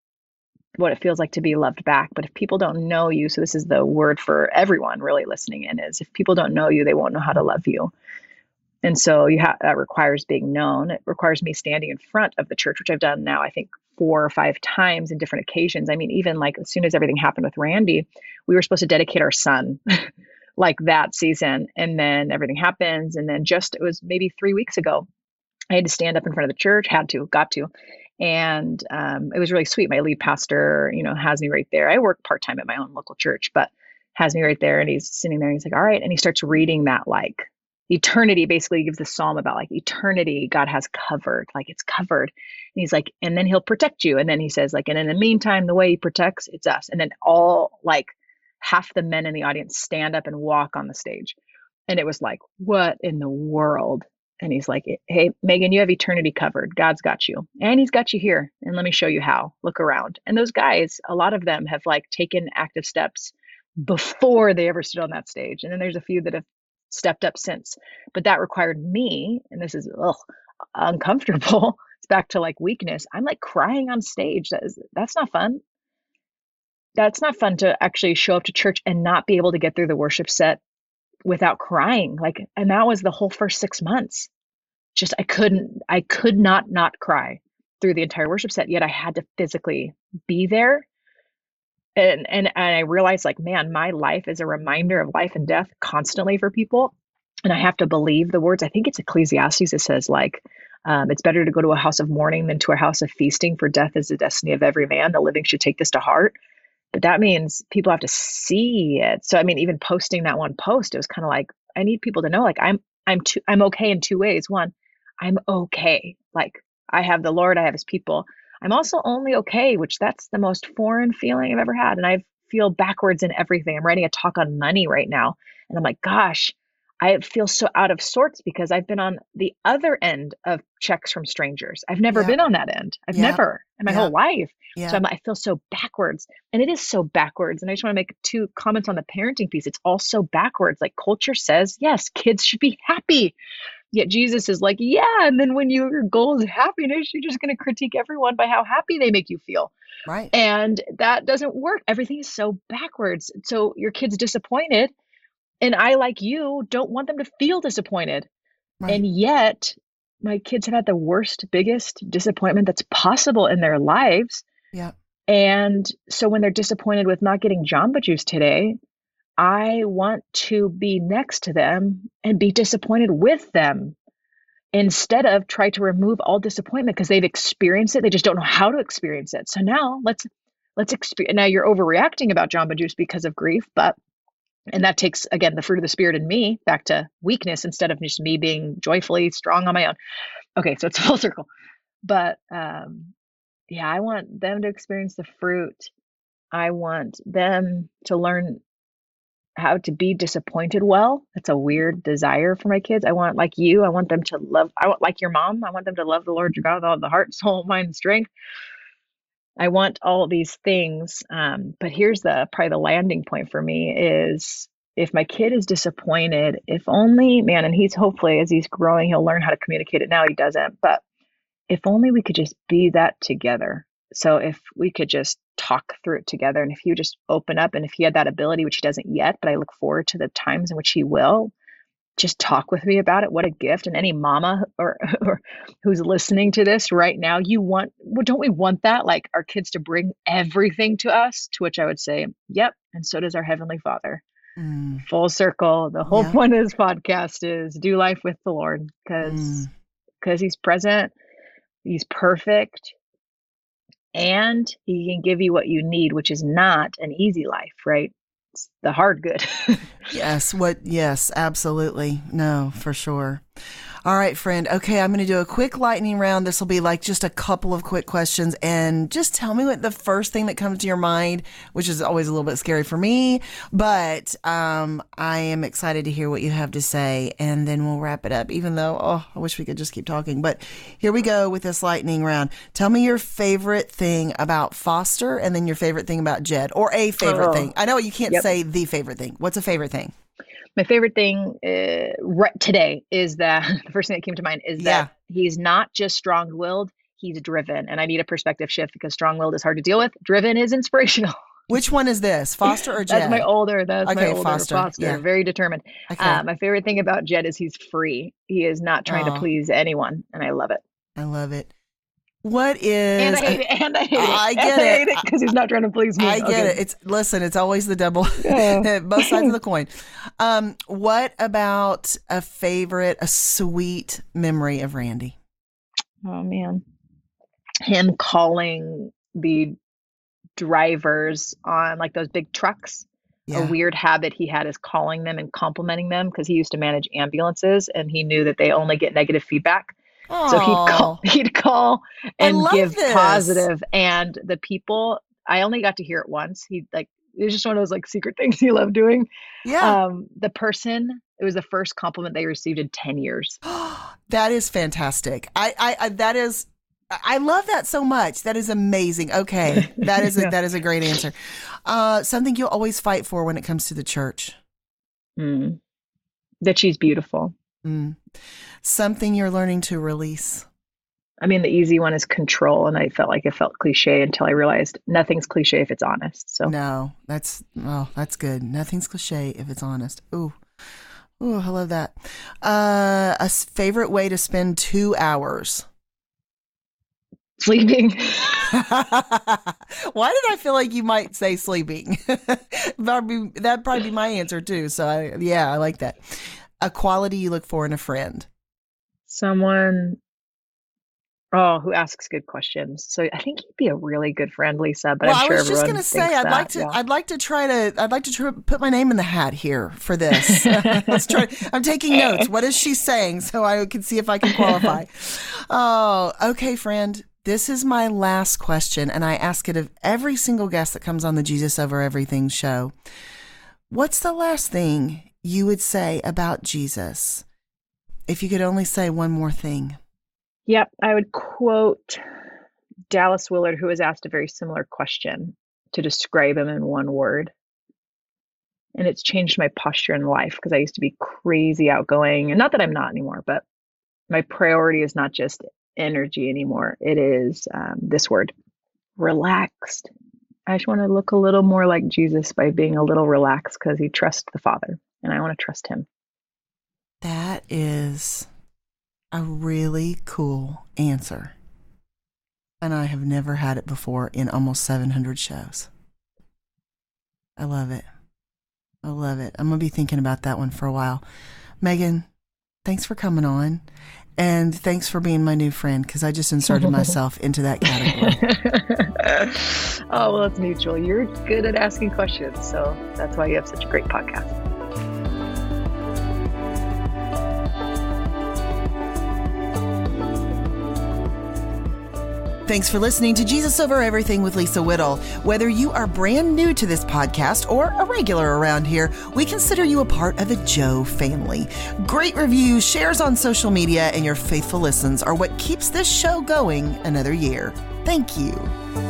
B: what it feels like to be loved back. But if people don't know you, so this is the word for everyone really listening in, is if people don't know you, they won't know how to love you. And so you have, that requires being known. It requires me standing in front of the church, which I've done now, I think four or five times in different occasions. I mean, even like as soon as everything happened with Randy, we were supposed to dedicate our son like that season. And then everything happens. And then just, it was maybe three weeks ago, I had to stand up in front of the church, had to, got to. And um, it was really sweet. My lead pastor, you know, has me right there. I work part-time at my own local church, but has me right there. And he's sitting there and he's like, all right. And he starts reading that like eternity, basically. He gives the psalm about like eternity God has covered, like it's covered. And he's like, and then he'll protect you. And then he says like, and in the meantime, the way he protects, it's us. And then all like half the men in the audience stand up and walk on the stage. And it was like, what in the world? And he's like, hey, Megan, you have eternity covered. God's got you. And he's got you here. And let me show you how. Look around. And those guys, a lot of them have like taken active steps before they ever stood on that stage. And then there's a few that have stepped up since. But that required me, and this is ugh, uncomfortable. It's back to like weakness. I'm like crying on stage. That is, that's not fun. That's not fun to actually show up to church and not be able to get through the worship set without crying. Like, and that was the whole first six months. Just, I couldn't, I could not not cry through the entire worship set, yet I had to physically be there. And, and, and I realized like, man, my life is a reminder of life and death constantly for people. And I have to believe the words. I think it's Ecclesiastes that says like, um, it's better to go to a house of mourning than to a house of feasting, for death is the destiny of every man. The living should take this to heart. But that means people have to see it. So, I mean, even posting that one post, it was kind of like, I need people to know, like, I'm, I'm, too, I'm okay in two ways. One, I'm okay. Like I have the Lord, I have his people. I'm also only okay, which that's the most foreign feeling I've ever had. And I feel backwards in everything. I'm writing a talk on money right now. And I'm like, gosh, I feel so out of sorts because I've been on the other end of checks from strangers. I've never
A: Yeah.
B: been on that end. I've
A: Yeah.
B: never in my
A: Yeah.
B: whole life.
A: Yeah.
B: So I'm, I feel so backwards, and it is so backwards. And I just want to make two comments on the parenting piece. It's all so backwards. Like culture says, yes, kids should be happy. Yet Jesus is like, yeah. And then when your goal is happiness, you're just going to critique everyone by how happy they make you feel.
A: Right.
B: And that doesn't work. Everything is so backwards. So your kid's disappointed. And I, like you, don't want them to feel disappointed.
A: Right.
B: And yet my kids have had the worst, biggest disappointment that's possible in their lives.
A: Yeah.
B: And so when they're disappointed with not getting Jamba Juice today, I want to be next to them and be disappointed with them instead of try to remove all disappointment because they've experienced it. They just don't know how to experience it. So now let's, let's experience. Now you're overreacting about Jamba Juice because of grief, but, and that takes, again, the fruit of the spirit in me back to weakness instead of just me being joyfully strong on my own. Okay. So it's full circle, but, um, yeah, I want them to experience the fruit. I want them to learn how to be disappointed well. That's a weird desire for my kids. I want, like you, I want them to love, I want, like your mom, I want them to love the Lord your God with all the heart, soul, mind, and strength. I want all of these things. Um, but here's the, probably the landing point for me is if my kid is disappointed, if only, man, and he's hopefully as he's growing, he'll learn how to communicate it. Now he doesn't, but if only we could just be that together. So if we could just talk through it together, and if he would just open up, and if he had that ability, which he doesn't yet, but I look forward to the times in which he will, just talk with me about it. What a gift. And any mama or, or who's listening to this right now, you want, well, don't we want that? Like our kids to bring everything to us, to which I would say, yep. And so does our Heavenly Father. Mm. Full circle. The whole yeah. point of this podcast is do life with the Lord because, because mm. he's present. He's perfect. And he can give you what you need, which is not an easy life, right? It's the hard good.
A: Yes. What? Yes, absolutely. No, for sure. All right, friend. Okay, I'm going to do a quick lightning round. This will be like just a couple of quick questions. And just tell me what the first thing that comes to your mind, which is always a little bit scary for me. But um, I am excited to hear what you have to say. And then we'll wrap it up, even though, oh, I wish we could just keep talking. But here we go with this lightning round. Tell me your favorite thing about Foster and then your favorite thing about Jed, or a favorite
B: oh.
A: thing. I know you can't
B: Yep.
A: say the favorite thing. What's a favorite thing?
B: My favorite thing uh, right today is that the first thing that came to mind is
A: Yeah.
B: that he's not just strong-willed, he's driven. And I need a perspective shift because strong-willed is hard to deal with. Driven is inspirational.
A: Which one is this, Foster or Jed?
B: That's my older. That's
A: Okay,
B: my older
A: Foster,
B: Foster.
A: yeah.
B: Very determined.
A: Okay.
B: Uh, my favorite thing about Jed is he's free. He is not trying
A: Aw.
B: to please anyone, and I love it.
A: I love it. What is?
B: And I hate it. And I hate it.
A: I get
B: and I
A: it.
B: hate it because he's not trying to please me.
A: I get
B: Okay.
A: it. It's listen. It's always the double,
B: Yeah.
A: both sides of the coin. Um, what about a favorite, a sweet memory of Randy?
B: Oh man, him calling the drivers on like those big trucks.
A: Yeah.
B: A weird habit he had is calling them and complimenting them because he used to manage ambulances and he knew that they only get negative feedback. So he'd call, he'd call and
A: love
B: give
A: this.
B: positive, and the people, I only got to hear it once. He like, it was just one of those like secret things he loved doing.
A: Yeah.
B: Um, the person, it was the first compliment they received in ten years.
A: That is fantastic. I, I, I, that is, I love that so much. That is amazing. Okay. That is a,
B: Yeah.
A: that is a great answer. Uh, something you'll always fight for when it comes to the church.
B: Mm. That she's beautiful.
A: Mm. Something you're learning to release.
B: I mean, the easy one is control. And I felt like it felt cliche until I realized nothing's cliche if it's honest. So
A: No, that's, oh, that's good. Nothing's cliche if it's honest. Ooh. Ooh, I love that. Uh, a s- favorite way to spend two hours.
B: sleeping.
A: Why did I feel like you might say sleeping? That'd be, that'd probably be my answer too. So I, yeah, I like that. A quality you look for in a friend.
B: Someone, oh, who asks good questions. So I think you'd be a really good friend, Lisa. But
A: well,
B: I'm sure
A: I was just
B: everyone
A: going to say,
B: thinks
A: I'd
B: that,
A: like to,
B: yeah.
A: I'd like to try to, I'd like to try, put my name in the hat here for this. Let's try. I'm taking notes. What is she saying? So I can see if I can qualify. Oh, okay, friend. This is my last question, and I ask it of every single guest that comes on the Jesus Over Everything show. What's the last thing you would say about Jesus if you could only say one more thing?
B: Yep, I would quote Dallas Willard, who was asked a very similar question to describe him in one word. And it's changed my posture in life because I used to be crazy outgoing. And not that I'm not anymore, but my priority is not just energy anymore. It is um, this word, relaxed. I just want to look a little more like Jesus by being a little relaxed because he trusts the Father and I want to trust him.
A: That is a really cool answer. And I have never had it before in almost seven hundred shows. I love it. I love it. I'm going to be thinking about that one for a while. Megan, thanks for coming on. And thanks for being my new friend, because I just inserted myself into that category.
B: Oh, well, it's mutual. You're good at asking questions, so that's why you have such a great podcast.
A: Thanks for listening to Jesus Over Everything with Lisa Whittle. Whether you are brand new to this podcast or a regular around here, we consider you a part of the Joe family. Great reviews, shares on social media, and your faithful listens are what keeps this show going another year. Thank you.